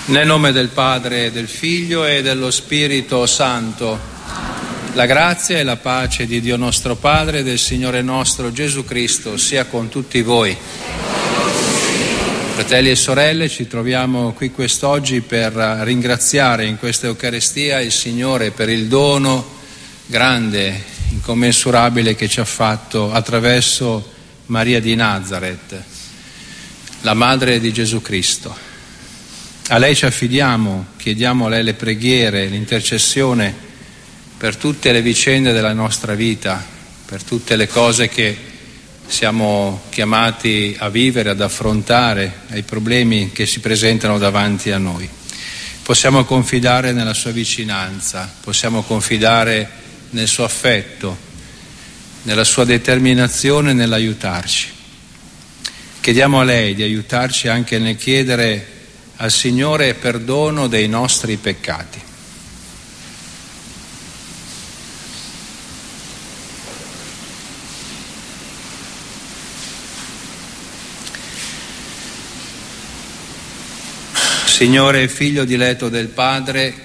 Nel nome del Padre, del Figlio e dello Spirito Santo, la grazia e la pace di Dio nostro Padre e del Signore nostro Gesù Cristo sia con tutti voi. Fratelli e sorelle, ci troviamo qui quest'oggi per ringraziare in questa Eucaristia il Signore per il dono grande, incommensurabile che ci ha fatto attraverso Maria di Nazareth, la Madre di Gesù Cristo. A lei ci affidiamo, chiediamo a lei le preghiere, l'intercessione per tutte le vicende della nostra vita, per tutte le cose che siamo chiamati a vivere, ad affrontare, ai problemi che si presentano davanti a noi. Possiamo confidare nella sua vicinanza, possiamo confidare nel suo affetto, nella sua determinazione nell'aiutarci. Chiediamo a lei di aiutarci anche nel chiedere al Signore perdono dei nostri peccati. Signore, Figlio diletto del Padre,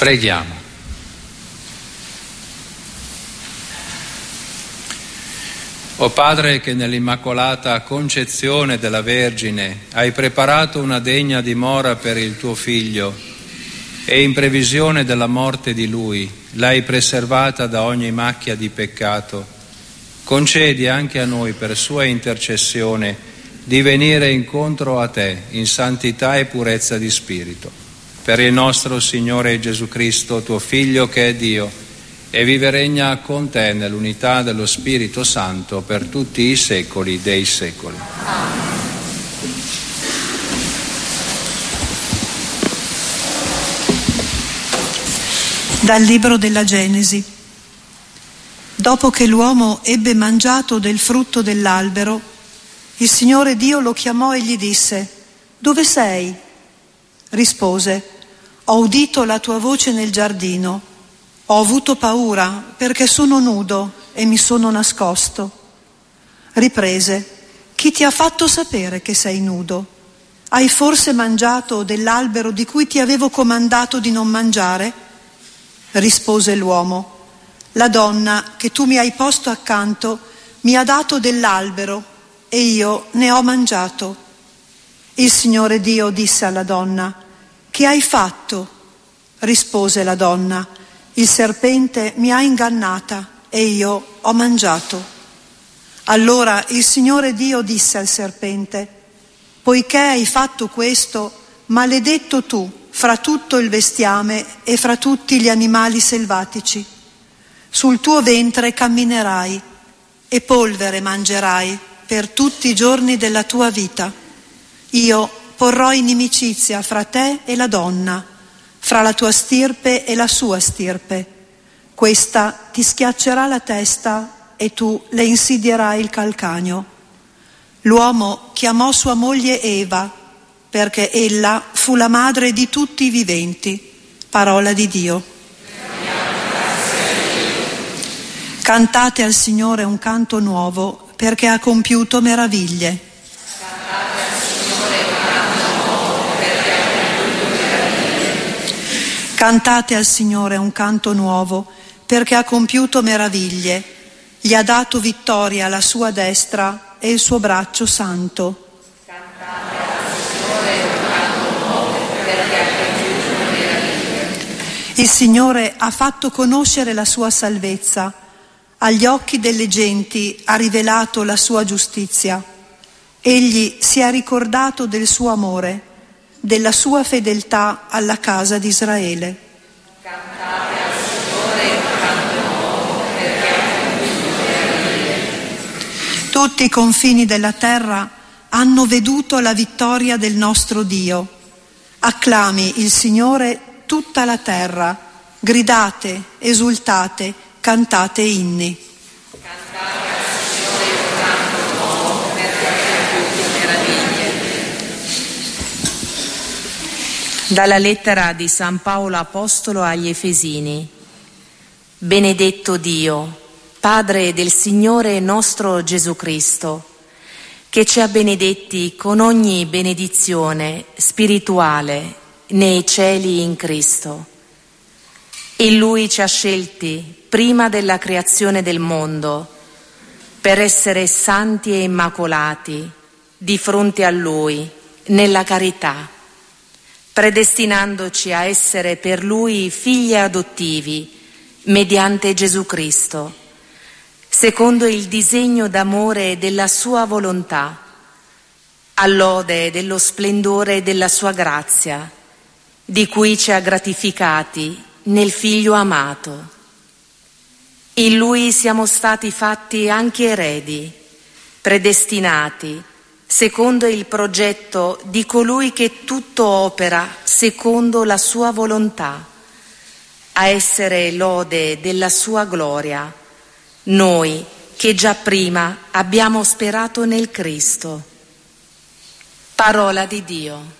Preghiamo. O Padre, che nell'Immacolata Concezione della Vergine hai preparato una degna dimora per il tuo Figlio e in previsione della morte di Lui l'hai preservata da ogni macchia di peccato, concedi anche a noi per sua intercessione di venire incontro a Te in santità e purezza di spirito. Per il nostro Signore Gesù Cristo, tuo Figlio che è Dio, e vive e regna con Te nell'unità dello Spirito Santo per tutti i secoli dei secoli. Dal libro della Genesi. Dopo che l'uomo ebbe mangiato del frutto dell'albero, il Signore Dio lo chiamò e gli disse: «Dove sei?» Rispose: «Ho udito la tua voce nel giardino. Ho avuto paura perché sono nudo e mi sono nascosto». Riprese: «Chi ti ha fatto sapere che sei nudo? Hai forse mangiato dell'albero di cui ti avevo comandato di non mangiare?» Rispose l'uomo: «La donna che tu mi hai posto accanto mi ha dato dell'albero e io ne ho mangiato». Il Signore Dio disse alla donna: «Che hai fatto?» Rispose la donna: «Il serpente mi ha ingannata e io ho mangiato». Allora il Signore Dio disse al serpente: «Poiché hai fatto questo, maledetto tu fra tutto il bestiame e fra tutti gli animali selvatici. Sul tuo ventre camminerai e polvere mangerai per tutti i giorni della tua vita. Io porrò inimicizia fra te e la donna, fra la tua stirpe e la sua stirpe. Questa ti schiaccerà la testa e tu le insidierai il calcagno». L'uomo chiamò sua moglie Eva, perché ella fu la madre di tutti i viventi. Parola di Dio. Cantate al Signore un canto nuovo, perché ha compiuto meraviglie. Cantate al Signore un canto nuovo, perché ha compiuto meraviglie. Gli ha dato vittoria alla sua destra e il suo braccio santo. Cantate al Signore un canto nuovo, perché ha compiuto meraviglie. Il Signore ha fatto conoscere la sua salvezza. Agli occhi delle genti ha rivelato la sua giustizia. Egli si è ricordato del suo amore, della sua fedeltà alla casa di Israele. Cantate al Signore un canto nuovo, perché ha compiuto meraviglie. Tutti i confini della terra hanno veduto la vittoria del nostro Dio. Acclami il Signore tutta la terra, gridate, esultate, cantate inni. Cantate al Signore un canto nuovo, perché ha compiuto meraviglie. Dalla lettera di San Paolo Apostolo agli Efesini. Benedetto Dio, Padre del Signore nostro Gesù Cristo, che ci ha benedetti con ogni benedizione spirituale nei cieli in Cristo. In Lui ci ha scelti prima della creazione del mondo per essere santi e immacolati di fronte a Lui nella carità, predestinandoci a essere per Lui figli adottivi mediante Gesù Cristo, secondo il disegno d'amore della Sua volontà, all'ode dello splendore della Sua grazia, di cui ci ha gratificati nel Figlio amato. In Lui siamo stati fatti anche eredi, predestinati secondo il progetto di colui che tutto opera secondo la sua volontà, a essere lode della sua gloria, noi che già prima abbiamo sperato nel Cristo. Parola di Dio.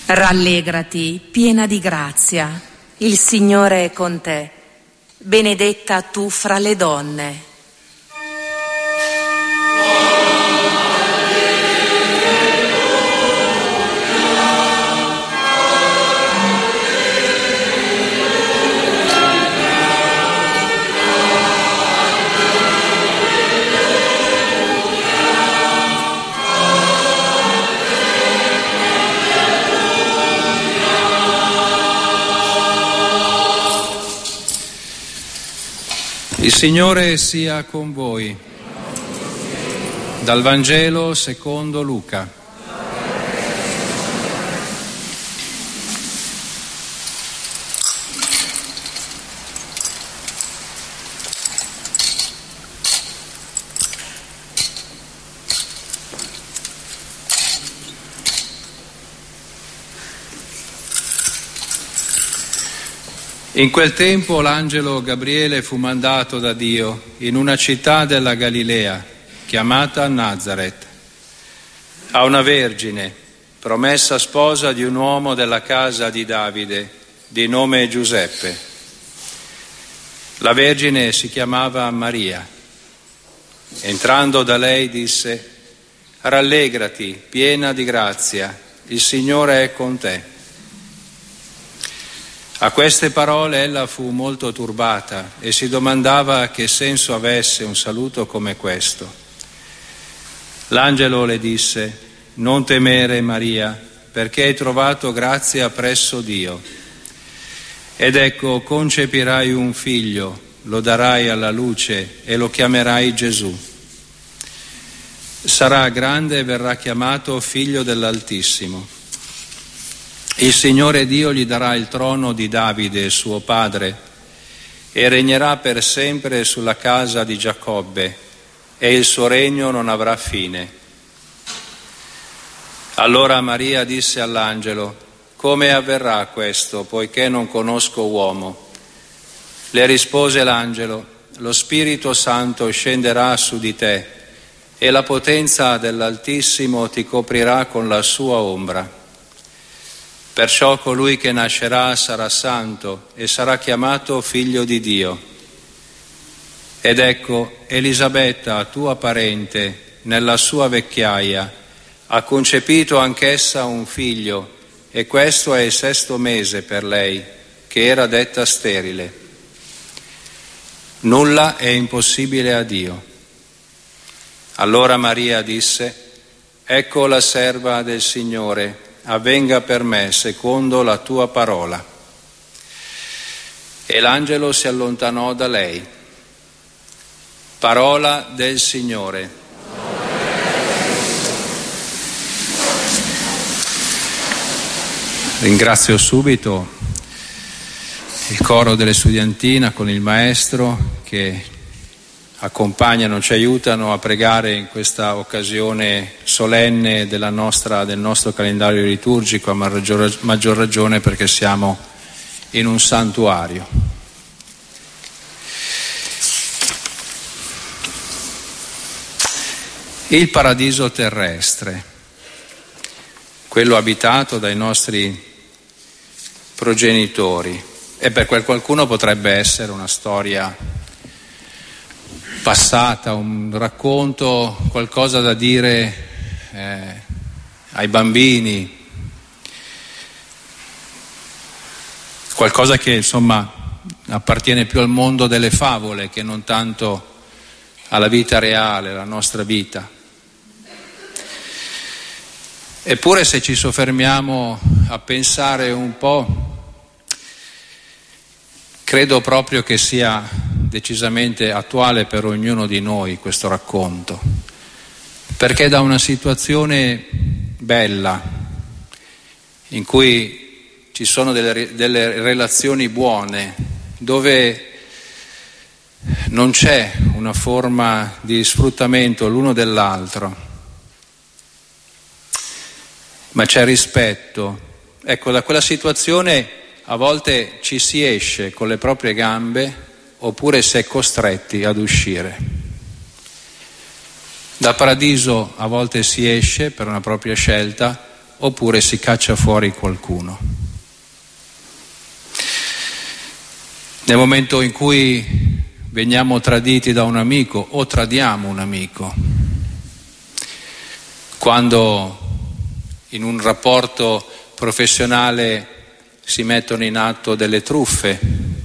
Rallegrati, piena di grazia, il Signore è con te. Benedetta tu fra le donne. Il Signore sia con voi. Dal Vangelo secondo Luca. In quel tempo l'angelo Gabriele fu mandato da Dio in una città della Galilea, chiamata Nazaret, a una vergine, promessa sposa di un uomo della casa di Davide, di nome Giuseppe. La vergine si chiamava Maria. Entrando da lei disse: «Rallegrati, piena di grazia, il Signore è con te». A queste parole ella fu molto turbata e si domandava che senso avesse un saluto come questo. L'angelo le disse: «Non temere, Maria, perché hai trovato grazia presso Dio. Ed ecco, concepirai un figlio, lo darai alla luce e lo chiamerai Gesù. Sarà grande e verrà chiamato Figlio dell'Altissimo. Il Signore Dio gli darà il trono di Davide, suo padre, e regnerà per sempre sulla casa di Giacobbe, e il suo regno non avrà fine». Allora Maria disse all'angelo: «Come avverrà questo, poiché non conosco uomo?» Le rispose l'angelo: «Lo Spirito Santo scenderà su di te, e la potenza dell'Altissimo ti coprirà con la sua ombra. Perciò colui che nascerà sarà santo e sarà chiamato Figlio di Dio. Ed ecco, Elisabetta, tua parente, nella sua vecchiaia, ha concepito anch'essa un figlio, e questo è il 6° mese per lei, che era detta sterile. Nulla è impossibile a Dio». Allora Maria disse: «Ecco la serva del Signore, avvenga per me secondo la tua parola». E l'angelo si allontanò da lei. Parola del Signore. Ringrazio subito il coro delle studiantina con il maestro che accompagnano, ci aiutano a pregare in questa occasione solenne del nostro calendario liturgico, a maggior ragione perché siamo in un santuario. Il paradiso terrestre, quello abitato dai nostri progenitori, e per qualcuno potrebbe essere una storia passata, un racconto, qualcosa da dire ai bambini, qualcosa che insomma appartiene più al mondo delle favole che non tanto alla vita reale, alla nostra vita. Eppure, se ci soffermiamo a pensare un po', credo proprio che sia decisamente attuale per ognuno di noi questo racconto, perché da una situazione bella in cui ci sono delle relazioni buone, dove non c'è una forma di sfruttamento l'uno dell'altro, ma c'è rispetto. Ecco, da quella situazione a volte ci si esce con le proprie gambe, oppure si è costretti ad uscire. Dal paradiso a volte si esce per una propria scelta, oppure si caccia fuori qualcuno. Nel momento in cui veniamo traditi da un amico o tradiamo un amico, quando in un rapporto professionale si mettono in atto delle truffe,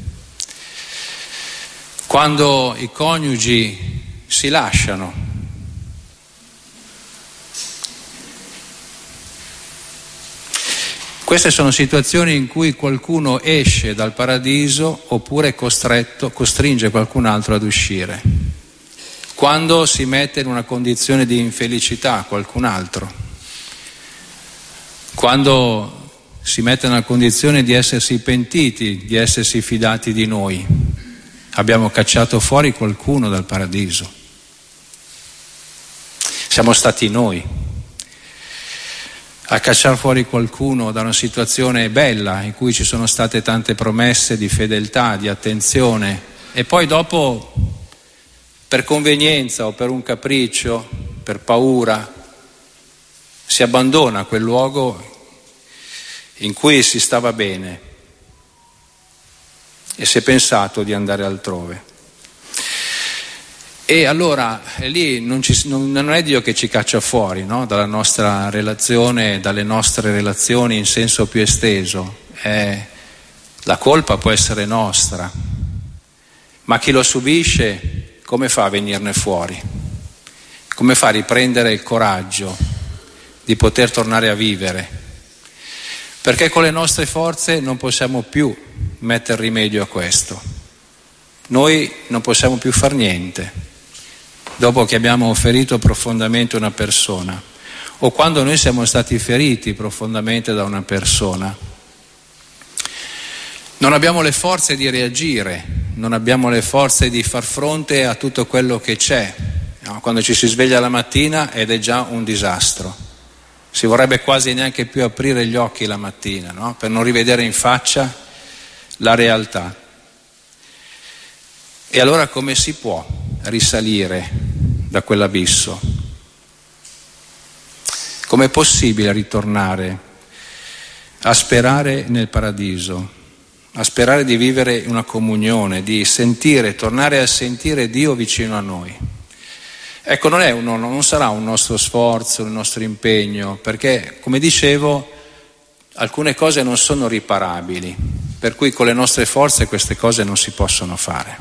quando i coniugi si lasciano, queste sono situazioni in cui qualcuno esce dal paradiso oppure costringe qualcun altro ad uscire. Quando si mette in una condizione di infelicità qualcun altro, quando si mette in una condizione di essersi pentiti, di essersi fidati di noi, abbiamo cacciato fuori qualcuno dal paradiso. Siamo stati noi a cacciare fuori qualcuno da una situazione bella in cui ci sono state tante promesse di fedeltà, di attenzione, e poi dopo, per convenienza o per un capriccio, per paura, si abbandona quel luogo in cui si stava bene e si è pensato di andare altrove. E allora lì non è Dio che ci caccia fuori, no? Dalla nostra relazione, dalle nostre relazioni in senso più esteso. La colpa può essere nostra, ma chi lo subisce come fa a venirne fuori? Come fa a riprendere il coraggio di poter tornare a vivere? Perché con le nostre forze non possiamo più mettere rimedio a questo. Noi non possiamo più far niente dopo che abbiamo ferito profondamente una persona, o quando noi siamo stati feriti profondamente da una persona. Non abbiamo le forze di reagire, non abbiamo le forze di far fronte a tutto quello che c'è. Quando ci si sveglia la mattina ed è già un disastro. Si vorrebbe quasi neanche più aprire gli occhi la mattina, no? Per non rivedere in faccia la realtà. E allora come si può risalire da quell'abisso? Com'è possibile ritornare a sperare nel paradiso, a sperare di vivere una comunione, di sentire, tornare a sentire Dio vicino a noi? Ecco, non sarà un nostro sforzo, un nostro impegno, perché, come dicevo, alcune cose non sono riparabili, per cui con le nostre forze queste cose non si possono fare.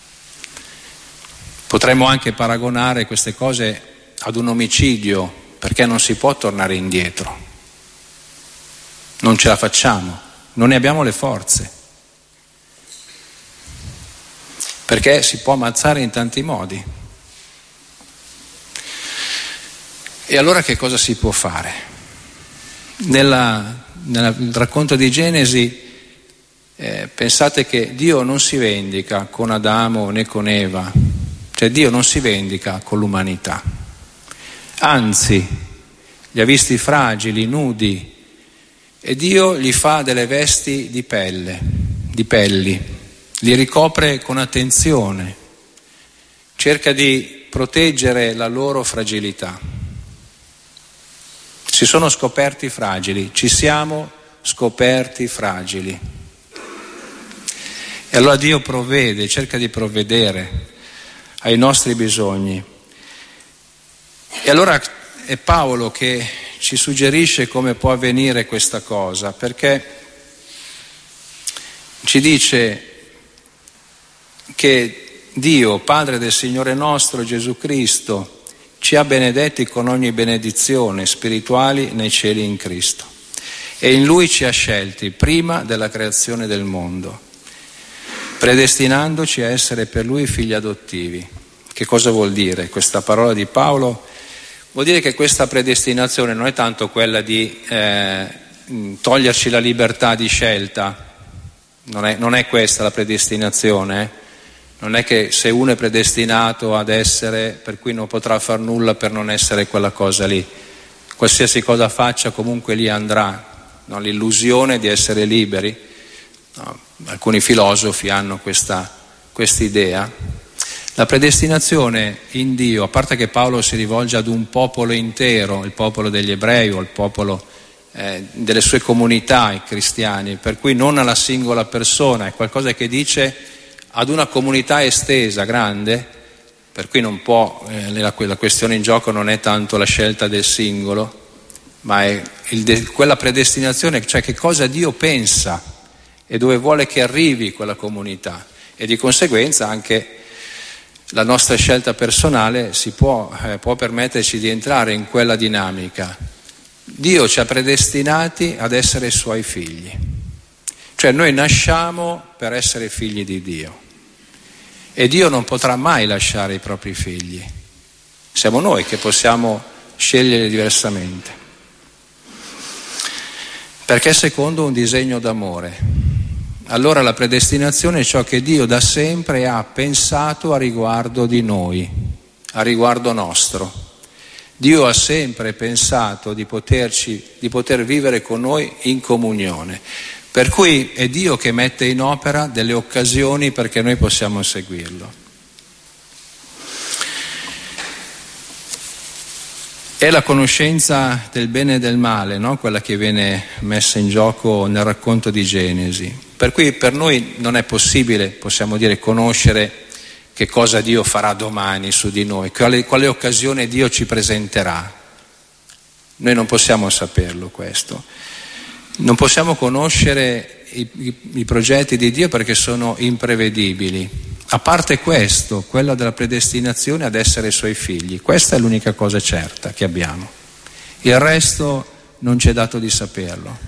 Potremmo anche paragonare queste cose ad un omicidio, perché non si può tornare indietro. Non ce la facciamo, non ne abbiamo le forze. Perché si può ammazzare in tanti modi. E allora che cosa si può fare? Nel racconto di Genesi pensate che Dio non si vendica con Adamo né con Eva, cioè Dio non si vendica con l'umanità, anzi li ha visti fragili, nudi, e Dio gli fa delle vesti di pelli, li ricopre con attenzione, cerca di proteggere la loro fragilità. Si sono scoperti fragili, ci siamo scoperti fragili. E allora Dio provvede, cerca di provvedere ai nostri bisogni. E allora è Paolo che ci suggerisce come può avvenire questa cosa, perché ci dice che Dio, Padre del Signore nostro Gesù Cristo, ci ha benedetti con ogni benedizione spirituali nei cieli in Cristo, e in Lui ci ha scelti prima della creazione del mondo, predestinandoci a essere per Lui figli adottivi. Che cosa vuol dire questa parola di Paolo? Vuol dire che questa predestinazione non è tanto quella di toglierci la libertà di scelta, non è questa la predestinazione, Non è che se uno è predestinato ad essere, per cui non potrà far nulla per non essere quella cosa lì. Qualsiasi cosa faccia comunque lì andrà, no? L'illusione di essere liberi. No? Alcuni filosofi hanno questa idea. La predestinazione in Dio, a parte che Paolo si rivolge ad un popolo intero, il popolo degli ebrei o il popolo delle sue comunità cristiane, per cui non alla singola persona, è qualcosa che dice ad una comunità estesa, grande, per cui non può, la questione in gioco non è tanto la scelta del singolo, ma è quella predestinazione, cioè che cosa Dio pensa e dove vuole che arrivi quella comunità, e di conseguenza anche la nostra scelta personale può permetterci di entrare in quella dinamica. Dio ci ha predestinati ad essere Suoi figli, cioè noi nasciamo per essere figli di Dio e Dio non potrà mai lasciare i propri figli, siamo noi che possiamo scegliere diversamente, perché secondo un disegno d'amore. Allora la predestinazione è ciò che Dio da sempre ha pensato a riguardo di noi, a riguardo nostro. Dio ha sempre pensato di poter vivere con noi in comunione, per cui è Dio che mette in opera delle occasioni perché noi possiamo seguirlo. È la conoscenza del bene e del male, no? Quella che viene messa in gioco nel racconto di Genesi. Per cui per noi non è possibile, possiamo dire, conoscere che cosa Dio farà domani su di noi, quale occasione Dio ci presenterà. Noi non possiamo saperlo questo. Non possiamo conoscere i progetti di Dio perché sono imprevedibili. A parte questo, quella della predestinazione ad essere Suoi figli, questa è l'unica cosa certa che abbiamo. Il resto non ci è dato di saperlo.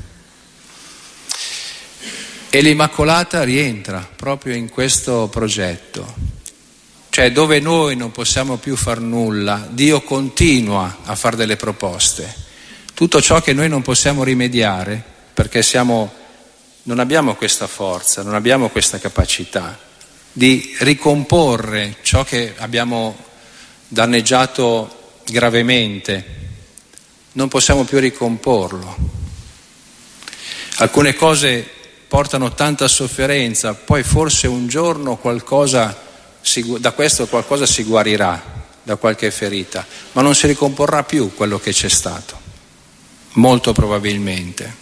E l'Immacolata rientra proprio in questo progetto, cioè dove noi non possiamo più far nulla, Dio continua a fare delle proposte. Tutto ciò che noi non possiamo rimediare perché non abbiamo questa forza, non abbiamo questa capacità di ricomporre ciò che abbiamo danneggiato gravemente, non possiamo più ricomporlo. Alcune cose portano tanta sofferenza, poi forse un giorno da questo qualcosa si guarirà, da qualche ferita, ma non si ricomporrà più quello che c'è stato, molto probabilmente.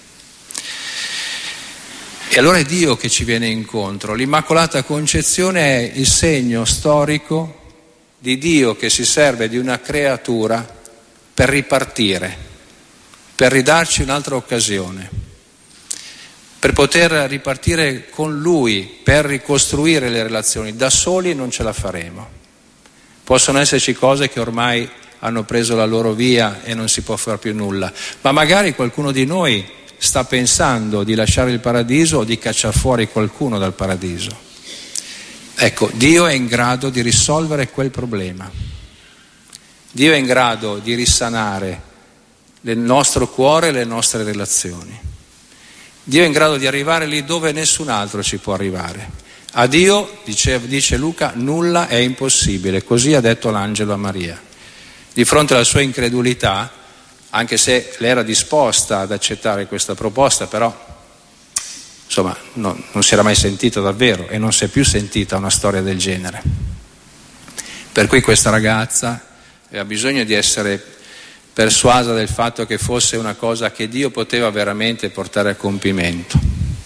E allora è Dio che ci viene incontro. L'Immacolata Concezione è il segno storico di Dio che si serve di una creatura per ripartire, per ridarci un'altra occasione, per poter ripartire con Lui, per ricostruire le relazioni. Da soli non ce la faremo. Possono esserci cose che ormai hanno preso la loro via e non si può fare più nulla, ma magari qualcuno di noi sta pensando di lasciare il paradiso o di cacciare fuori qualcuno dal paradiso. Ecco, Dio è in grado di risolvere quel problema. Dio è in grado di risanare il nostro cuore e le nostre relazioni. Dio è in grado di arrivare lì dove nessun altro ci può arrivare. A Dio, dice Luca, nulla è impossibile, così ha detto l'angelo a Maria. Di fronte alla sua incredulità, anche se lei era disposta ad accettare questa proposta, però insomma non si era mai sentita davvero e non si è più sentita una storia del genere. Per cui questa ragazza aveva bisogno di essere persuasa del fatto che fosse una cosa che Dio poteva veramente portare a compimento.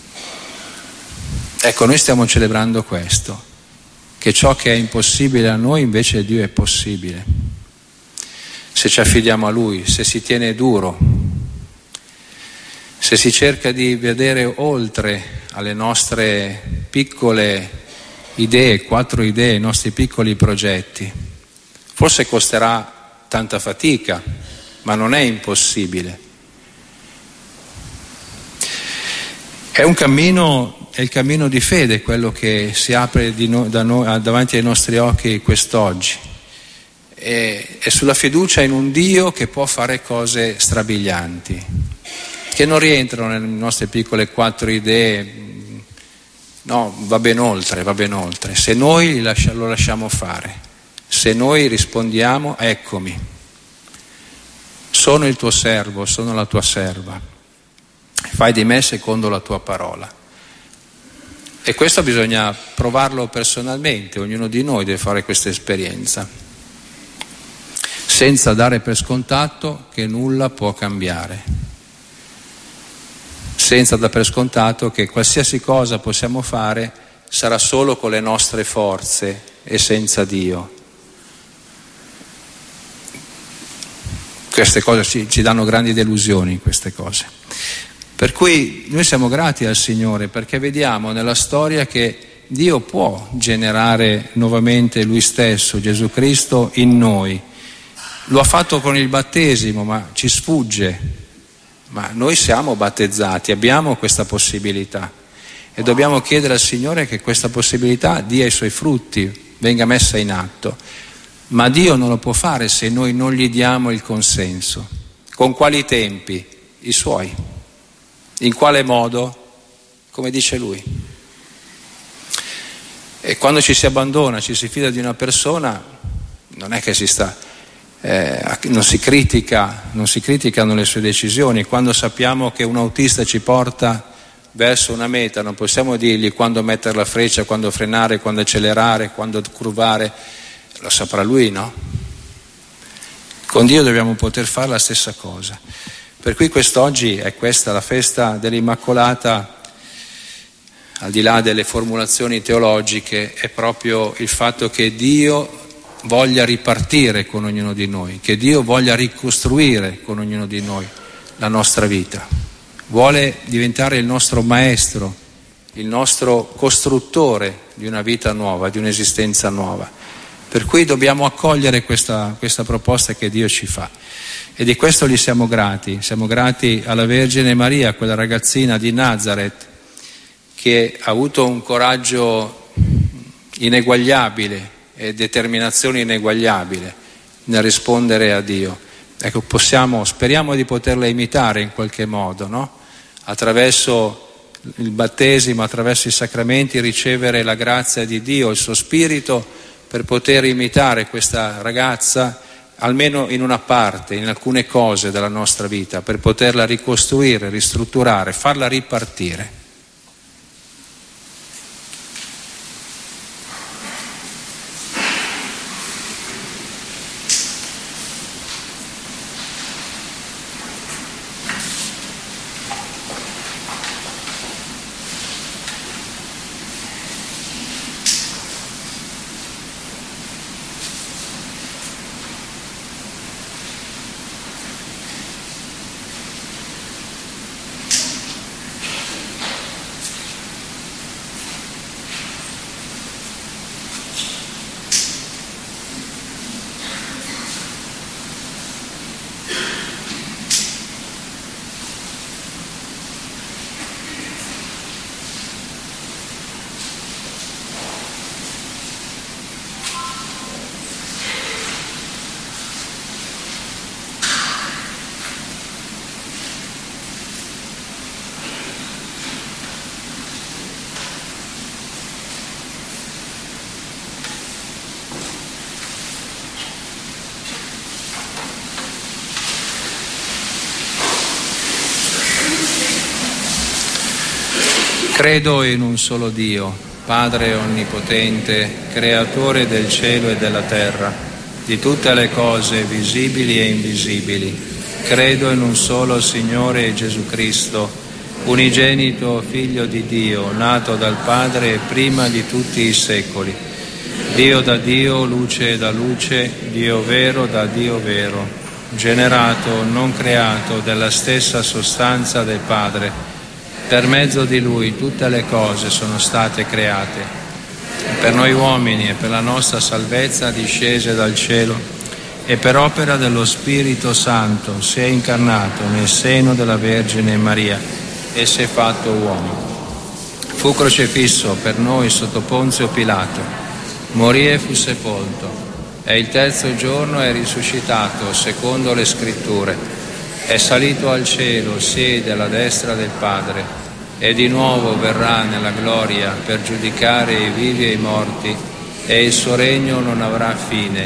Ecco, noi stiamo celebrando questo, che ciò che è impossibile a noi invece Dio è possibile. Se ci affidiamo a Lui, se si tiene duro, se si cerca di vedere oltre alle nostre piccole idee, 4 idee, i nostri piccoli progetti. Forse costerà tanta fatica, ma non è impossibile. È un cammino, è il cammino di fede quello che si apre davanti ai nostri occhi quest'oggi. E sulla fiducia in un Dio che può fare cose strabilianti, che non rientrano nelle nostre piccole 4 idee. No, va ben oltre. Se noi lo lasciamo fare, se noi rispondiamo, eccomi, sono il tuo servo, sono la tua serva, fai di me secondo la tua parola. E questo bisogna provarlo personalmente, ognuno di noi deve fare questa esperienza, senza dare per scontato che nulla può cambiare. senza dar per scontato che qualsiasi cosa possiamo fare sarà solo con le nostre forze e senza Dio. Queste cose ci danno grandi delusioni, queste cose. Per cui noi siamo grati al Signore perché vediamo nella storia che Dio può generare nuovamente Lui stesso, Gesù Cristo, in noi. Lo ha fatto con il battesimo, ma ci sfugge. Ma noi siamo battezzati, abbiamo questa possibilità e dobbiamo chiedere al Signore che questa possibilità dia i suoi frutti, venga messa in atto. Ma Dio non lo può fare se noi non gli diamo il consenso. Con quali tempi? I suoi. In quale modo? Come dice Lui. E quando ci si abbandona, ci si fida di una persona, non è che non si criticano le sue decisioni. Quando sappiamo che un autista ci porta verso una meta, non possiamo dirgli quando mettere la freccia, quando frenare, quando accelerare, quando curvare. Lo saprà lui, no? Con Dio dobbiamo poter fare la stessa cosa. Per cui quest'oggi è questa la festa dell'Immacolata, al di là delle formulazioni teologiche, è proprio il fatto che Dio voglia ripartire con ognuno di noi, che Dio voglia ricostruire con ognuno di noi la nostra vita. Vuole diventare il nostro maestro, il nostro costruttore di una vita nuova, di un'esistenza nuova. Per cui dobbiamo accogliere questa proposta che Dio ci fa. E di questo gli siamo grati alla Vergine Maria, quella ragazzina di Nazareth che ha avuto un coraggio ineguagliabile e determinazione ineguagliabile nel rispondere a Dio. Ecco, speriamo di poterla imitare in qualche modo, no? Attraverso il battesimo, attraverso i sacramenti, ricevere la grazia di Dio, il suo Spirito, per poter imitare questa ragazza almeno in una parte, in alcune cose della nostra vita, per poterla ricostruire, ristrutturare, farla ripartire. Credo in un solo Dio, Padre onnipotente, creatore del cielo e della terra, di tutte le cose visibili e invisibili. Credo in un solo Signore Gesù Cristo, unigenito Figlio di Dio, nato dal Padre prima di tutti i secoli. Dio da Dio, luce da luce, Dio vero da Dio vero, generato, non creato, della stessa sostanza del Padre. Per mezzo di Lui tutte le cose sono state create. Per noi uomini e per la nostra salvezza discese dal cielo e per opera dello Spirito Santo si è incarnato nel seno della Vergine Maria e si è fatto uomo. Fu crocifisso per noi sotto Ponzio Pilato, morì e fu sepolto, e il terzo giorno è risuscitato secondo le Scritture, è salito al cielo, siede alla destra del Padre, e di nuovo verrà nella gloria per giudicare i vivi e i morti, e il suo regno non avrà fine.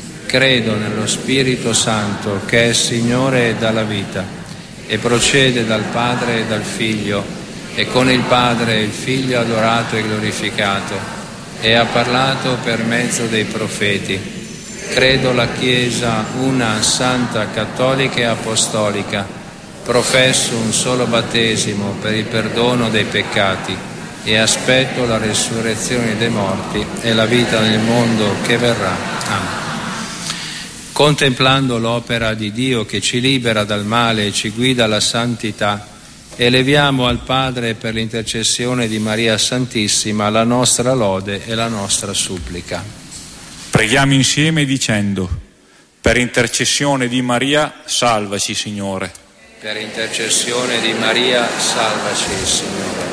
Credo nello Spirito Santo, che è Signore e dà la vita, e procede dal Padre e dal Figlio, e con il Padre e il Figlio adorato e glorificato, e ha parlato per mezzo dei profeti. Credo la Chiesa una, santa, cattolica e apostolica, Professo un solo battesimo per il perdono dei peccati e aspetto la resurrezione dei morti e la vita nel mondo che verrà. Amen. Contemplando l'opera di Dio che ci libera dal male e ci guida alla santità, eleviamo al Padre per l'intercessione di Maria Santissima la nostra lode e la nostra supplica. Preghiamo insieme dicendo: per intercessione di Maria, salvaci, Signore. Per intercessione di Maria, salvaci, Signore.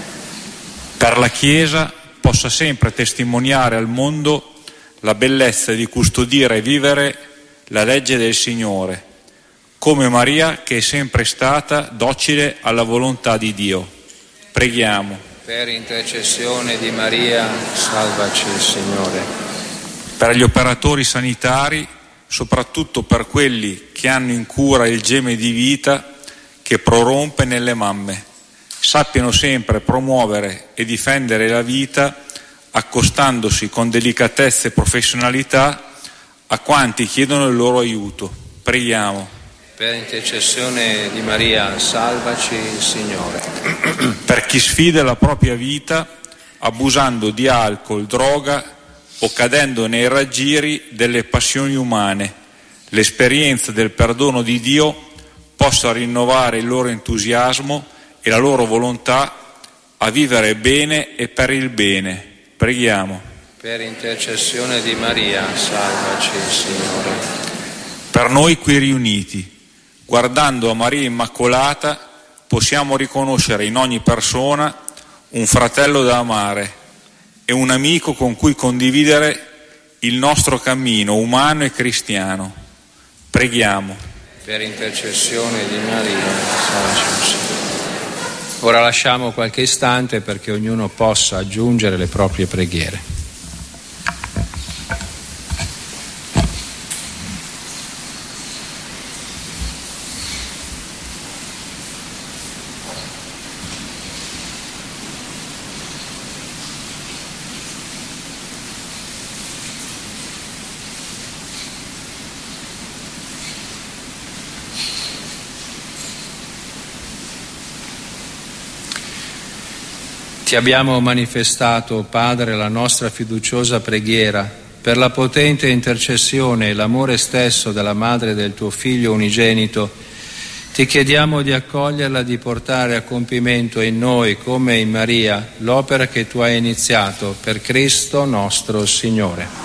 Per la Chiesa possa sempre testimoniare al mondo la bellezza di custodire e vivere la legge del Signore, come Maria che è sempre stata docile alla volontà di Dio. Preghiamo. Per intercessione di Maria, salvaci, Signore. Per gli operatori sanitari, soprattutto per quelli che hanno in cura il geme di vita che prorompe nelle mamme, sappiano sempre promuovere e difendere la vita, accostandosi con delicatezza e professionalità a quanti chiedono il loro aiuto. Preghiamo. Per intercessione di Maria, salvaci, Signore. Per chi sfida la propria vita abusando di alcol, droga o cadendo nei raggiri delle passioni umane, l'esperienza del perdono di Dio possa rinnovare il loro entusiasmo e la loro volontà a vivere bene e per il bene. Preghiamo. Per intercessione di Maria, salvaci, Signore. Per noi qui riuniti, guardando a Maria Immacolata, possiamo riconoscere in ogni persona un fratello da amare e un amico con cui condividere il nostro cammino umano e cristiano. Preghiamo. Per intercessione di Maria, salvaci, Signore. Ora lasciamo qualche istante perché ognuno possa aggiungere le proprie preghiere. Ti abbiamo manifestato, Padre, la nostra fiduciosa preghiera per la potente intercessione e l'amore stesso della Madre del tuo Figlio unigenito. Ti chiediamo di accoglierla, di portare a compimento in noi, come in Maria, l'opera che tu hai iniziato per Cristo nostro Signore.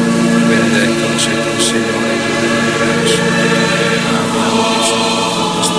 Benedetto sei tu, Signore, Dio dell'universo, abbiamo bisogno di questo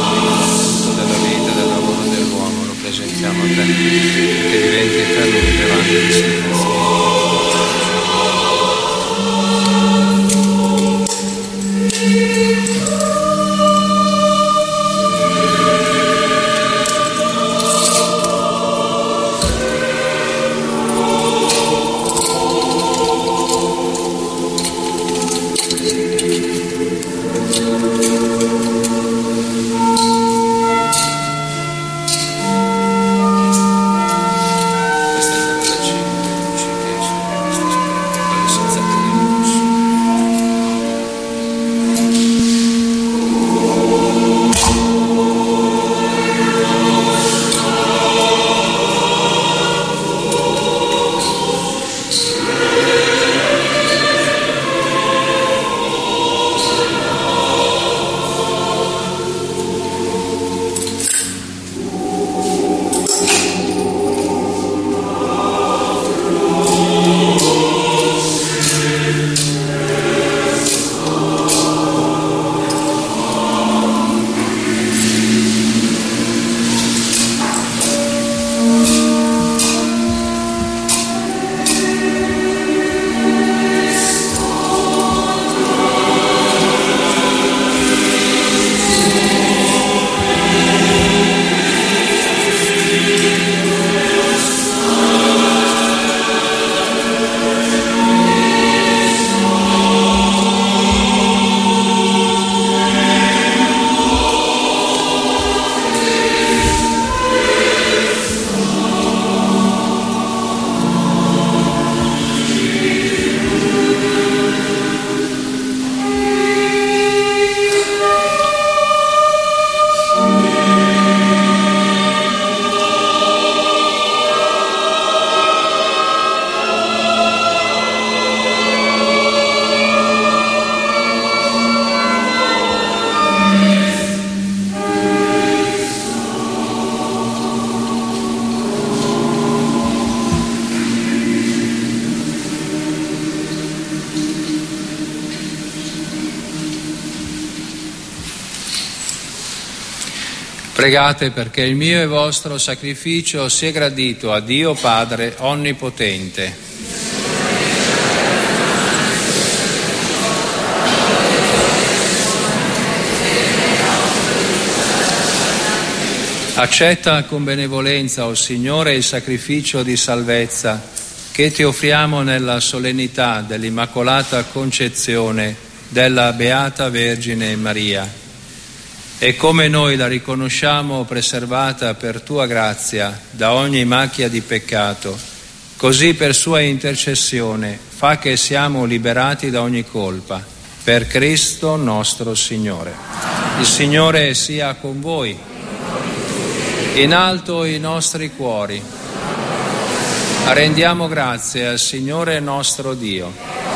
Pregate perché il mio e vostro sacrificio sia gradito a Dio Padre Onnipotente. Accetta con benevolenza, o Signore, il sacrificio di salvezza che ti offriamo nella solennità dell'Immacolata Concezione della Beata Vergine Maria. E come noi la riconosciamo preservata per tua grazia da ogni macchia di peccato, così per sua intercessione fa che siamo liberati da ogni colpa. Per Cristo nostro Signore. Il Signore sia con voi. In alto i nostri cuori. Rendiamo grazie al Signore nostro Dio.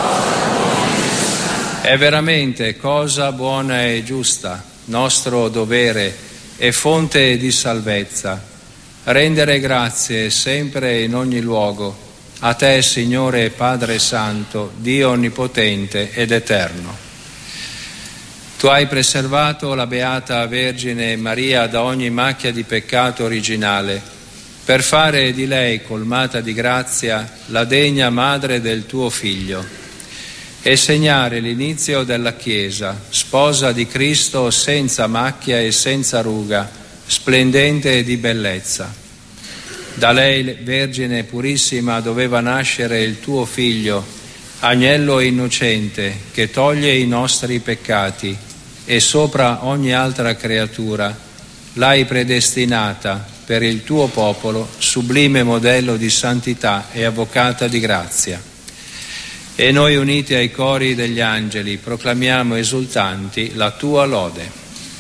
È veramente cosa buona e giusta, nostro dovere e fonte di salvezza, rendere grazie sempre e in ogni luogo a te, Signore Padre Santo, Dio Onnipotente ed Eterno. Tu hai preservato la Beata Vergine Maria da ogni macchia di peccato originale, per fare di lei, colmata di grazia, la degna madre del tuo Figlio, e segnare l'inizio della Chiesa, sposa di Cristo senza macchia e senza ruga, splendente di bellezza. Da lei, Vergine purissima, doveva nascere il tuo Figlio, agnello innocente, che toglie i nostri peccati, e sopra ogni altra creatura l'hai predestinata per il tuo popolo, sublime modello di santità e avvocata di grazia. E noi, uniti ai cori degli angeli, proclamiamo esultanti la tua lode.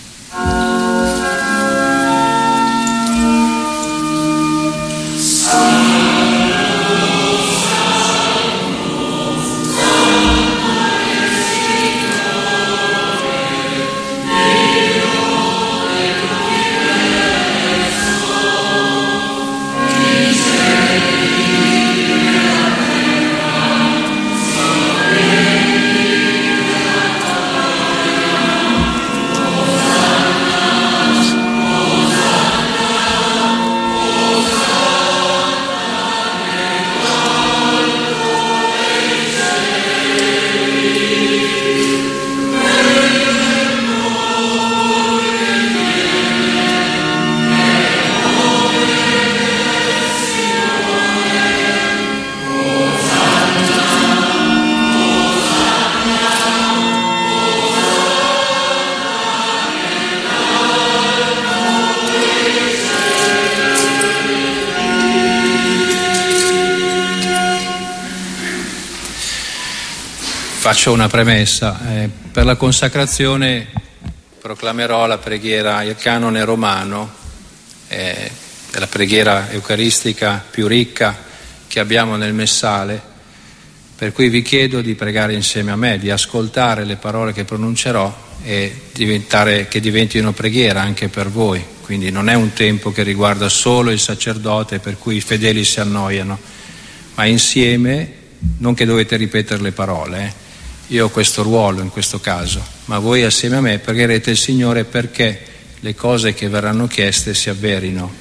Faccio una premessa. Per la consacrazione proclamerò la preghiera, il canone romano, è la preghiera eucaristica più ricca che abbiamo nel Messale, per cui vi chiedo di pregare insieme a me, di ascoltare le parole che pronuncerò e che diventino preghiera anche per voi. Quindi non è un tempo che riguarda solo il sacerdote per cui i fedeli si annoiano, ma insieme, non che dovete ripetere le parole, Io ho questo ruolo in questo caso, ma voi assieme a me pregherete il Signore perché le cose che verranno chieste si avverino.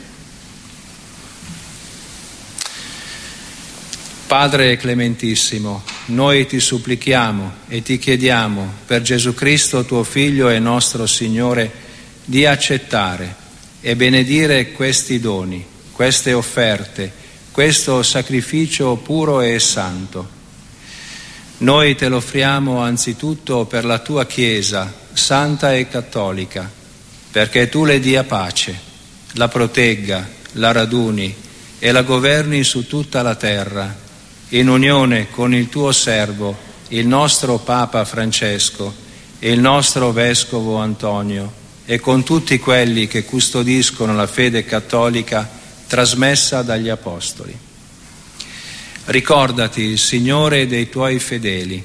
Padre clementissimo, noi ti supplichiamo e ti chiediamo per Gesù Cristo tuo Figlio e nostro Signore di accettare e benedire questi doni, queste offerte, questo sacrificio puro e santo. Noi te lo offriamo anzitutto per la tua Chiesa, santa e cattolica, perché tu le dia pace, la protegga, la raduni e la governi su tutta la terra, in unione con il tuo servo, il nostro Papa Francesco e il nostro Vescovo Antonio, e con tutti quelli che custodiscono la fede cattolica trasmessa dagli Apostoli. Ricordati, Signore, dei tuoi fedeli.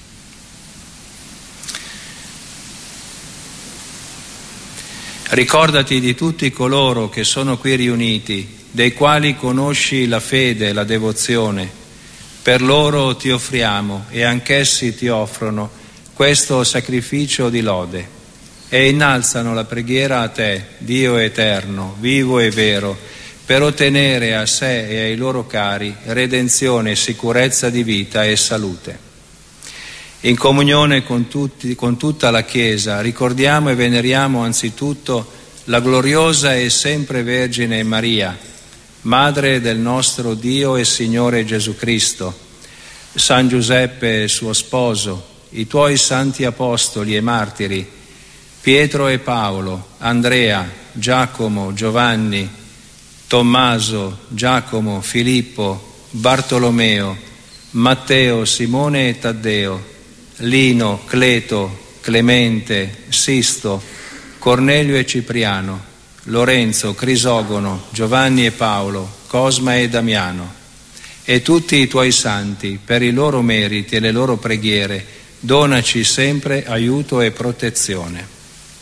Ricordati di tutti coloro che sono qui riuniti, dei quali conosci la fede e la devozione. Per loro ti offriamo e anch'essi ti offrono questo sacrificio di lode. e innalzano la preghiera a te, Dio eterno, vivo e vero, per ottenere a sé e ai loro cari redenzione, sicurezza di vita e salute. In comunione con tutta la Chiesa ricordiamo e veneriamo anzitutto la gloriosa e sempre Vergine Maria, Madre del nostro Dio e Signore Gesù Cristo, San Giuseppe suo sposo, i tuoi santi apostoli e martiri, Pietro e Paolo, Andrea, Giacomo, Giovanni, Tommaso, Giacomo, Filippo, Bartolomeo, Matteo, Simone e Taddeo, Lino, Cleto, Clemente, Sisto, Cornelio e Cipriano, Lorenzo, Crisogono, Giovanni e Paolo, Cosma e Damiano, e tutti i tuoi santi, per i loro meriti e le loro preghiere, donaci sempre aiuto e protezione.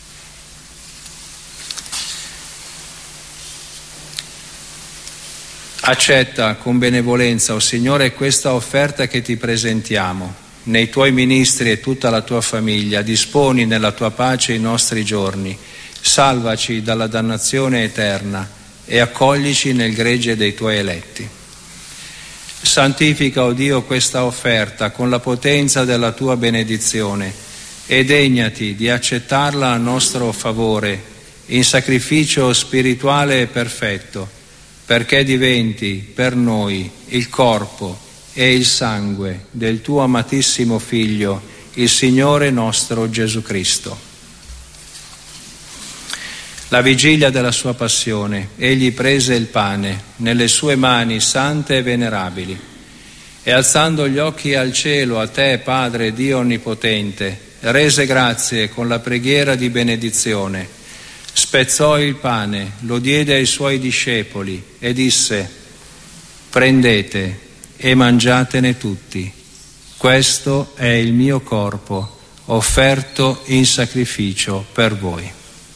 Accetta con benevolenza, o Signore, questa offerta che ti presentiamo. Nei tuoi ministri e tutta la tua famiglia, disponi nella tua pace i nostri giorni, salvaci dalla dannazione eterna e accoglici nel gregge dei tuoi eletti. Santifica, o Dio, questa offerta con la potenza della tua benedizione e degnati di accettarla a nostro favore in sacrificio spirituale e perfetto, perché diventi per noi il corpo e il sangue del tuo amatissimo Figlio, il Signore nostro Gesù Cristo. La vigilia della sua passione, egli prese il pane nelle sue mani sante e venerabili e, alzando gli occhi al cielo, a te, Padre Dio Onnipotente, rese grazie con la preghiera di benedizione, spezzò il pane, lo diede ai suoi discepoli e disse: prendete e mangiatene tutti, questo è il mio corpo offerto in sacrificio per voi.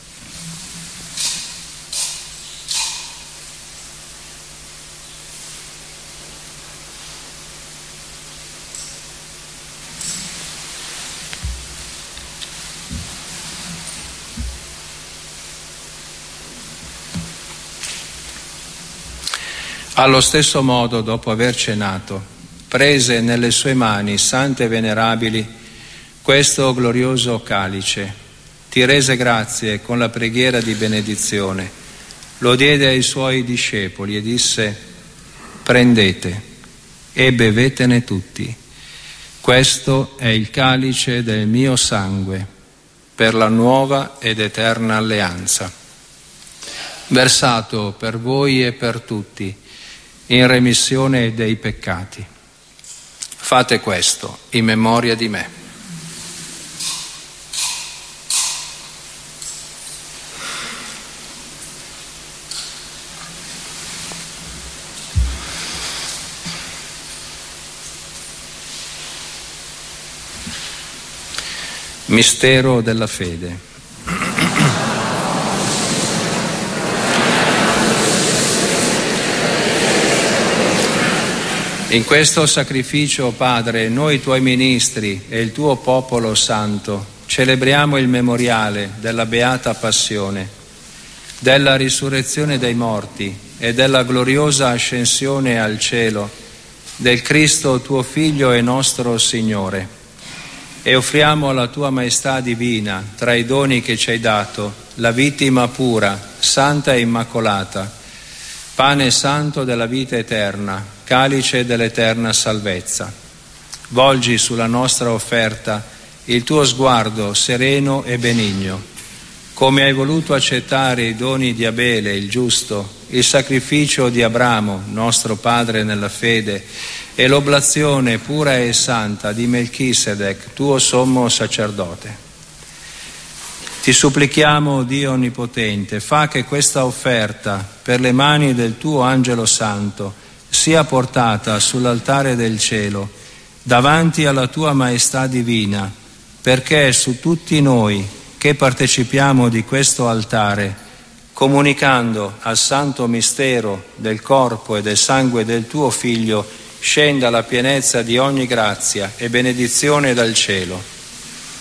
Allo stesso modo, dopo aver cenato, prese nelle sue mani sante e venerabili questo glorioso calice, ti rese grazie con la preghiera di benedizione, lo diede ai suoi discepoli e disse: prendete e bevetene tutti, questo è il calice del mio sangue per la nuova ed eterna alleanza, versato per voi e per tutti in remissione dei peccati. Fate questo in memoria di me. Mistero della fede. In questo sacrificio, Padre, noi tuoi ministri e il tuo popolo santo celebriamo il memoriale della beata passione, della risurrezione dei morti e della gloriosa ascensione al cielo del Cristo tuo Figlio e nostro Signore, e offriamo alla tua maestà divina, tra i doni che ci hai dato, la vittima pura, santa e immacolata, pane santo della vita eterna, calice dell'eterna salvezza. Volgi sulla nostra offerta il tuo sguardo sereno e benigno, come hai voluto accettare i doni di Abele il giusto, il sacrificio di Abramo, nostro padre nella fede, e l'oblazione pura e santa di Melchisedec, tuo sommo sacerdote. Ti supplichiamo, Dio Onnipotente, fa che questa offerta, per le mani del tuo Angelo Santo, sia portata sull'altare del cielo, davanti alla tua maestà divina, perché su tutti noi che partecipiamo di questo altare, comunicando al santo mistero del corpo e del sangue del tuo Figlio, scenda la pienezza di ogni grazia e benedizione dal cielo.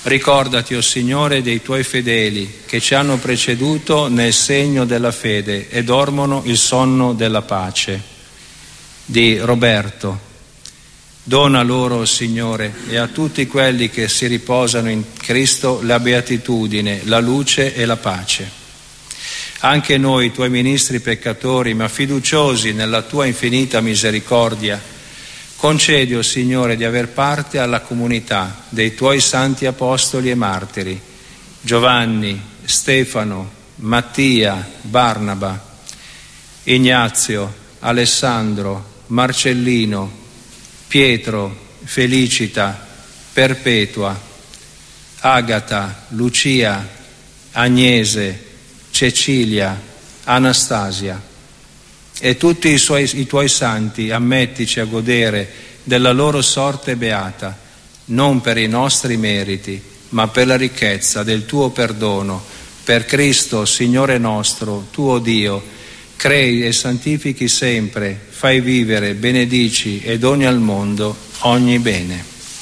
Ricordati, o Signore, dei tuoi fedeli che ci hanno preceduto nel segno della fede e dormono il sonno della pace. Di Roberto. Dona loro, Signore, e a tutti quelli che si riposano in Cristo la beatitudine, la luce e la pace. Anche noi, tuoi ministri peccatori, ma fiduciosi nella tua infinita misericordia, concedi, o Signore, di aver parte alla comunità dei tuoi santi apostoli e martiri, Giovanni, Stefano, Mattia, Barnaba, Ignazio, Alessandro, Marcellino, Pietro, Felicita, Perpetua, Agata, Lucia, Agnese, Cecilia, Anastasia. E tutti i tuoi santi ammettici a godere della loro sorte beata, non per i nostri meriti, ma per la ricchezza del tuo perdono, per Cristo, Signore nostro, tuo Dio. Crei e santifichi sempre, fai vivere, benedici e doni al mondo ogni bene.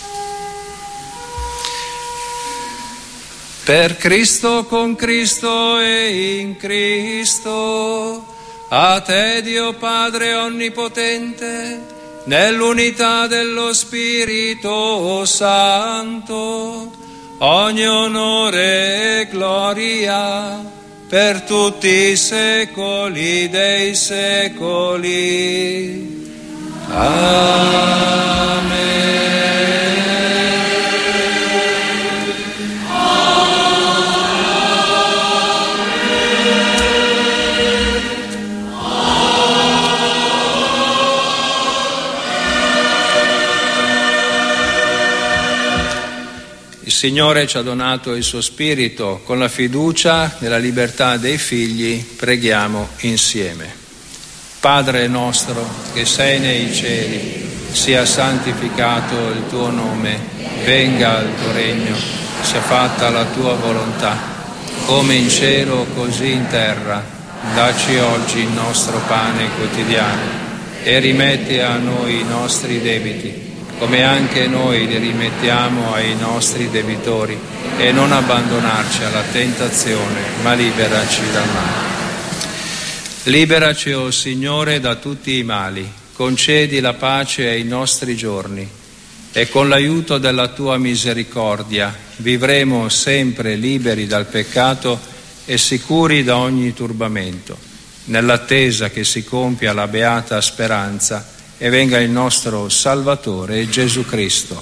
Per Cristo, con Cristo e in Cristo, a te, Dio Padre onnipotente, nell'unità dello Spirito Santo, ogni onore e gloria per tutti i secoli dei secoli. Amen. Il Signore ci ha donato il suo Spirito, con la fiducia nella libertà dei figli preghiamo insieme. Padre nostro che sei nei cieli, sia santificato il tuo nome, venga il tuo regno, sia fatta la tua volontà, come in cielo così in terra. Dacci oggi il nostro pane quotidiano e rimetti a noi i nostri debiti, come anche noi li rimettiamo ai nostri debitori, e non abbandonarci alla tentazione, ma liberaci dal male. Liberaci, o Signore, da tutti i mali, concedi la pace ai nostri giorni, e con l'aiuto della tua misericordia vivremo sempre liberi dal peccato e sicuri da ogni turbamento, nell'attesa che si compia la beata speranza e venga il nostro Salvatore Gesù Cristo.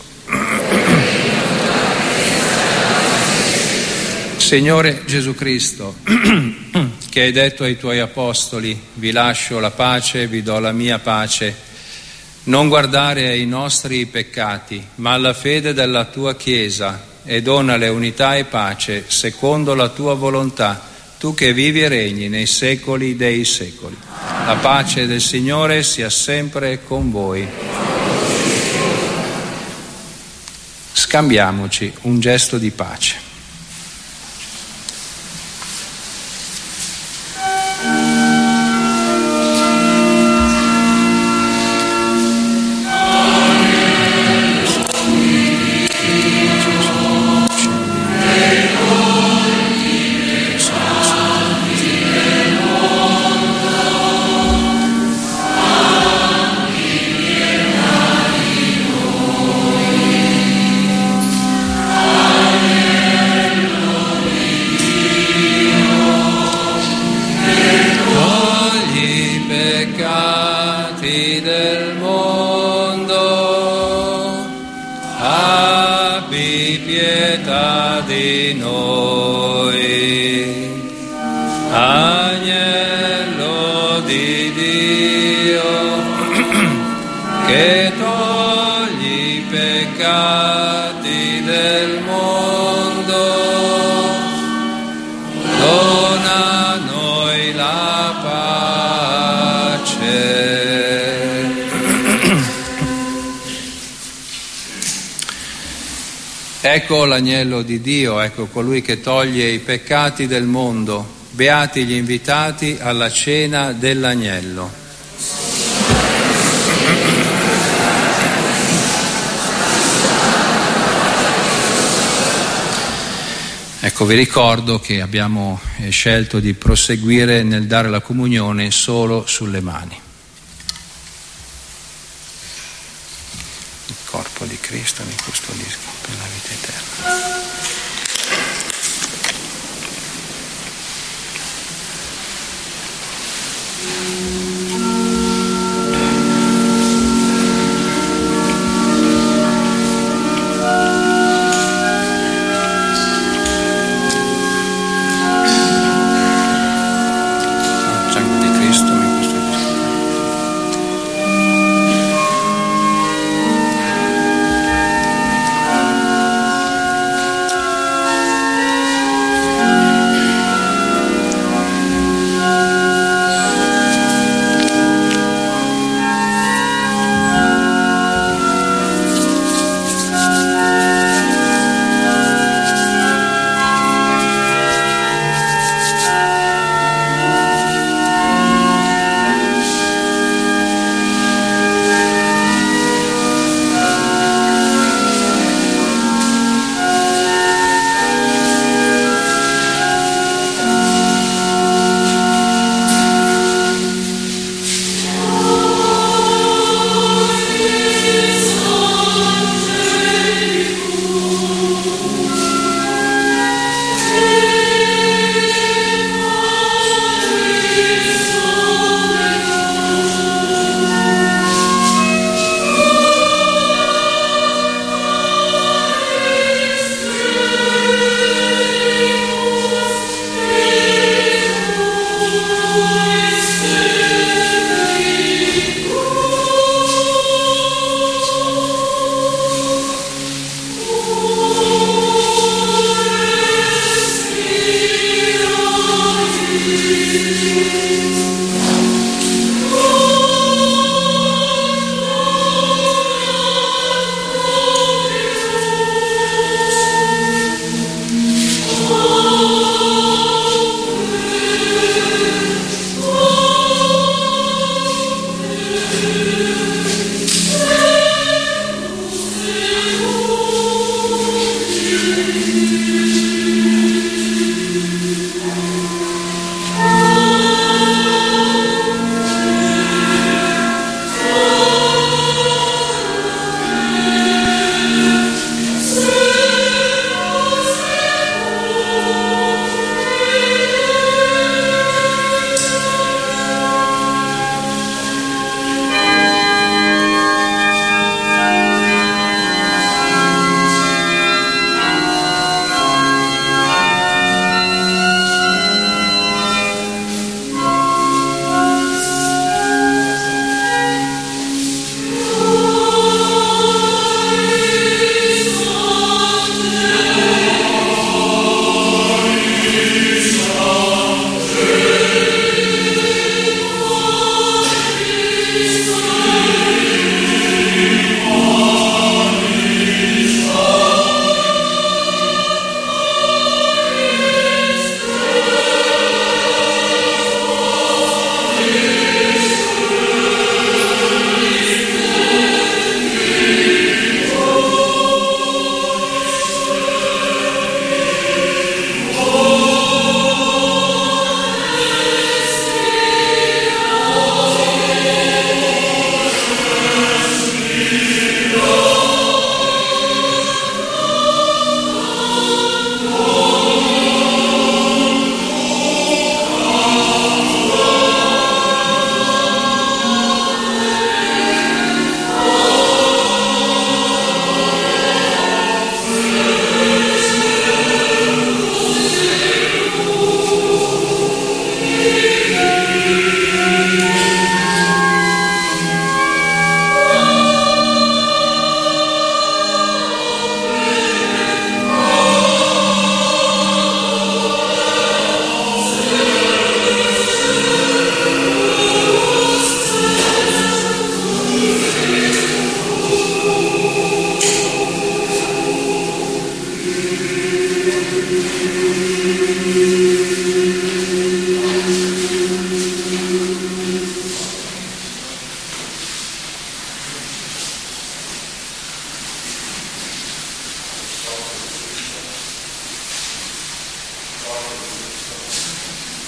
Signore Gesù Cristo, che hai detto ai tuoi apostoli: vi lascio la pace, vi do la mia pace, non guardare ai nostri peccati, ma alla fede della tua Chiesa, e donale unità e pace secondo la tua volontà, tu che vivi e regni nei secoli dei secoli. La pace del Signore sia sempre con voi. Scambiamoci un gesto di pace. Ecco l'agnello di Dio, ecco colui che toglie i peccati del mondo. Beati gli invitati alla cena dell'agnello. Ecco, vi ricordo che abbiamo scelto di proseguire nel dare la comunione solo sulle mani. Il corpo di Cristo mi custodisca per la vita eterna.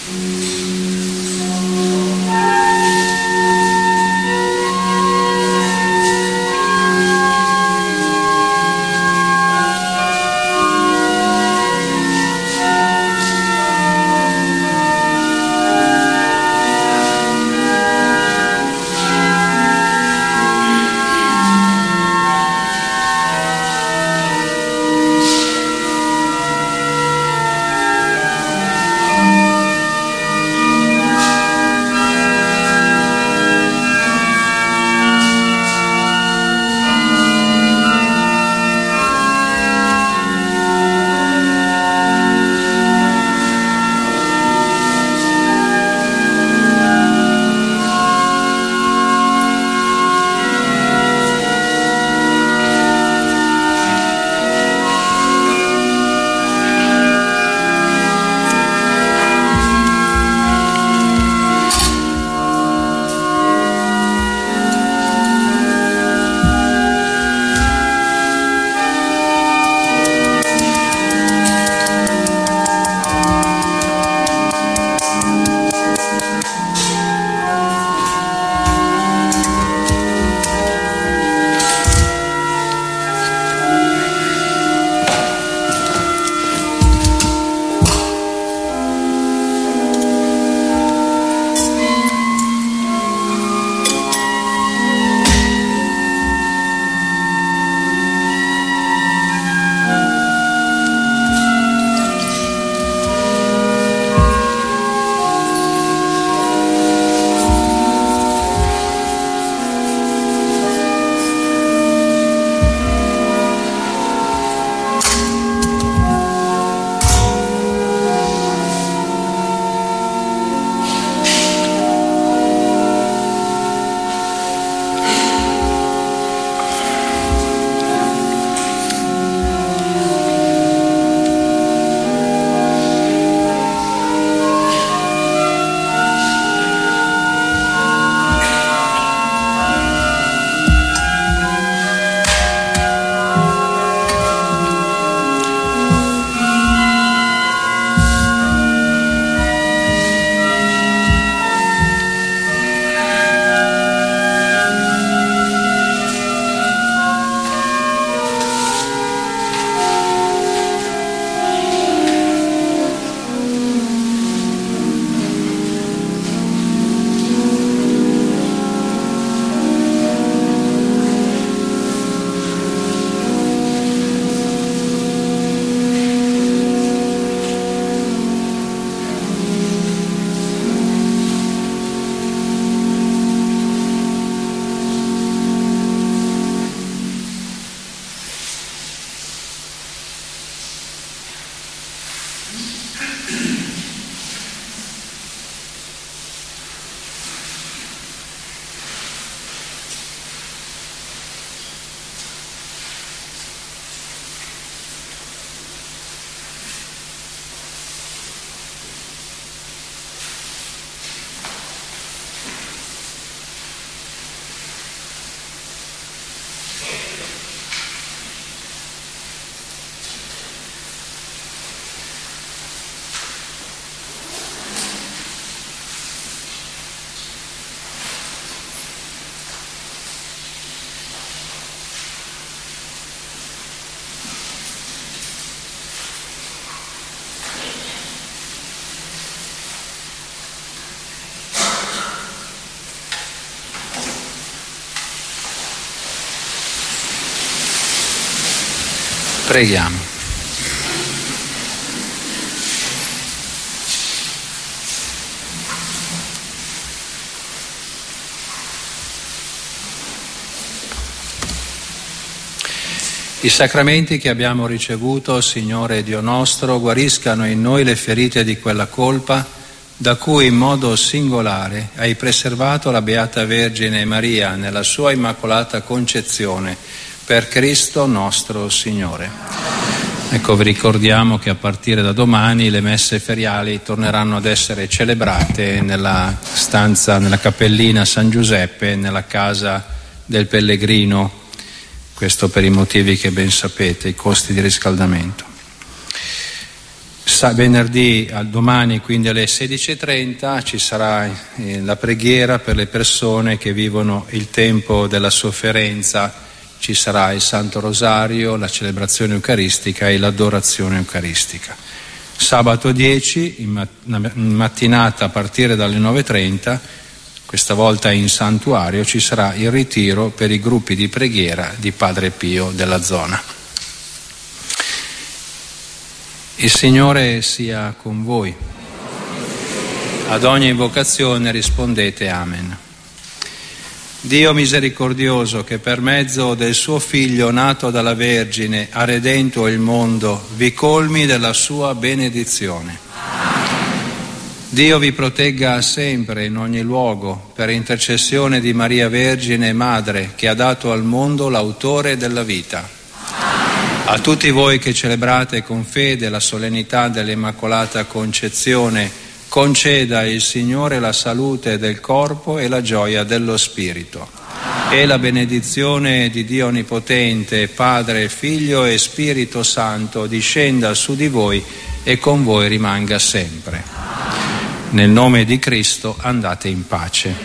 Preghiamo. I sacramenti che abbiamo ricevuto, Signore Dio nostro, guariscano in noi le ferite di quella colpa da cui in modo singolare hai preservato la Beata Vergine Maria nella sua Immacolata Concezione, per Cristo nostro Signore. Ecco, vi ricordiamo che a partire da domani le messe feriali torneranno ad essere celebrate nella stanza, nella cappellina San Giuseppe, nella casa del pellegrino, questo per i motivi che ben sapete, i costi di riscaldamento. Venerdì, domani, quindi alle 16:30, ci sarà la preghiera per le persone che vivono il tempo della sofferenza. Ci sarà il Santo Rosario, la celebrazione eucaristica e l'adorazione eucaristica. Sabato 10, in mattinata a partire dalle 9:30, questa volta in santuario, ci sarà il ritiro per i gruppi di preghiera di Padre Pio della zona. Il Signore sia con voi. Ad ogni invocazione rispondete Amen. Dio misericordioso, che per mezzo del suo Figlio nato dalla Vergine ha redento il mondo, vi colmi della sua benedizione. Dio vi protegga sempre in ogni luogo, per intercessione di Maria Vergine Madre, che ha dato al mondo l'autore della vita. A tutti voi che celebrate con fede la solennità dell'Immacolata Concezione, conceda il Signore la salute del corpo e la gioia dello spirito. E la benedizione di Dio Onnipotente, Padre, Figlio e Spirito Santo discenda su di voi e con voi rimanga sempre. Nel nome di Cristo andate in pace.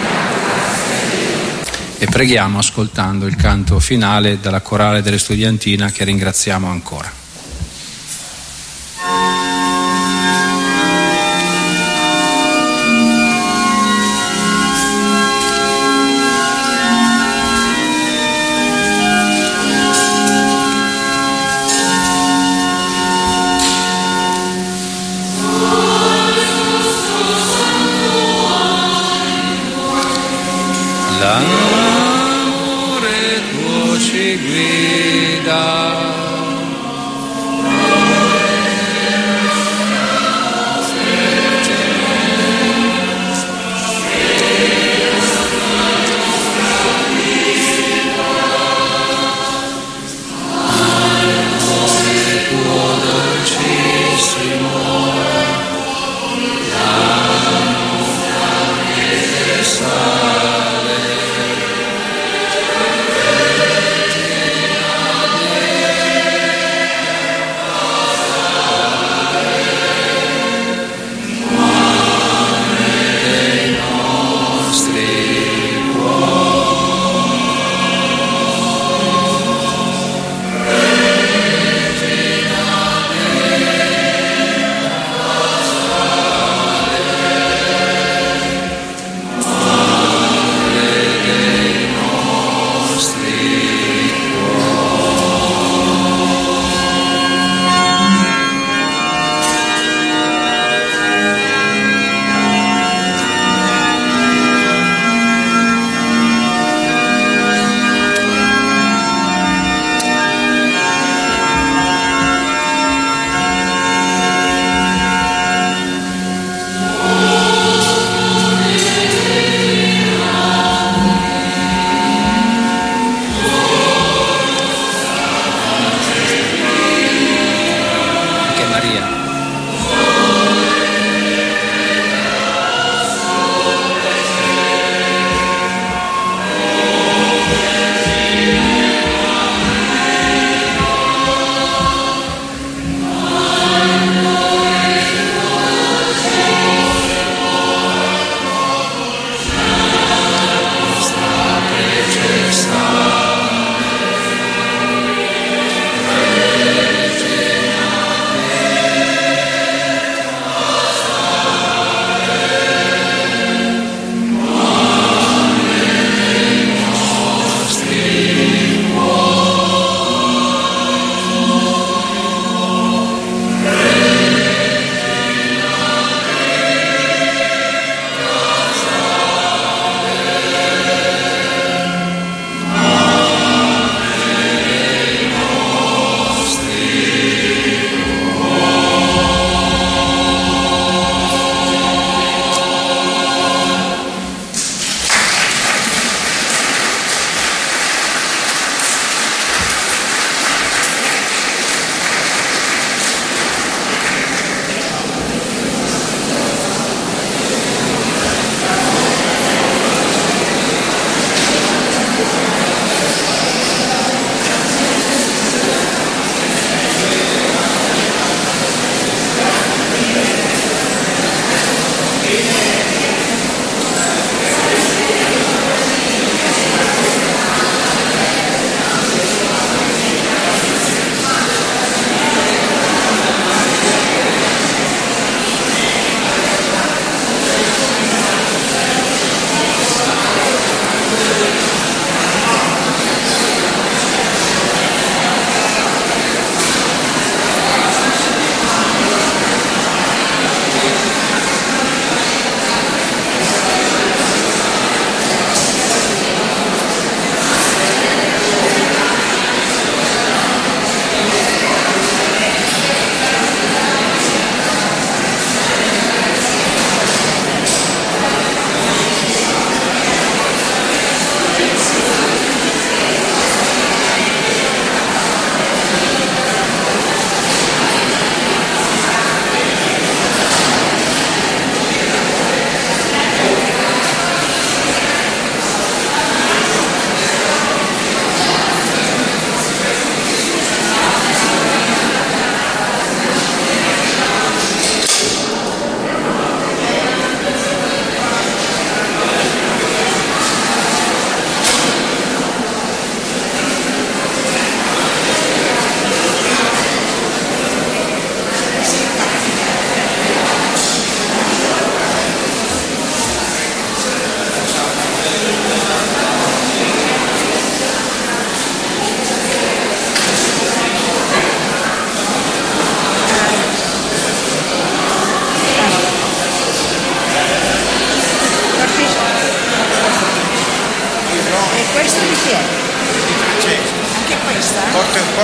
E preghiamo ascoltando il canto finale della Corale delle Studiantina, che ringraziamo ancora. L'amore tuo ci guida,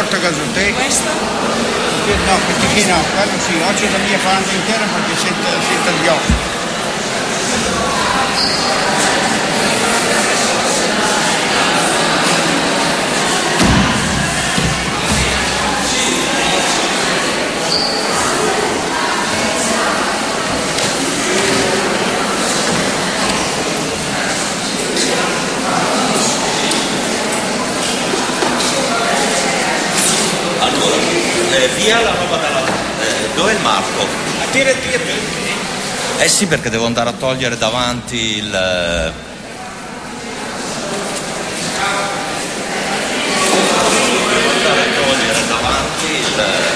porta a casa te? Questo? No, questo qui no, quello sì, oggi la mia faranda intera perché senta gli occhi. Via la roba dalla... dov'è il marco? Tira. Eh sì, perché devo andare a togliere davanti il... Devo andare a togliere davanti il...